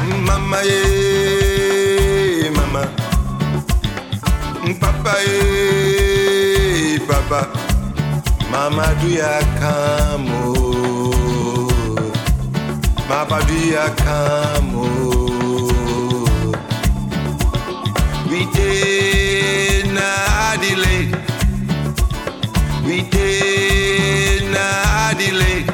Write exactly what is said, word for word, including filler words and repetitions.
Mama ye, mama. Papa ye, papa. Mama do ya kamo. Mama do ya kamo. We did.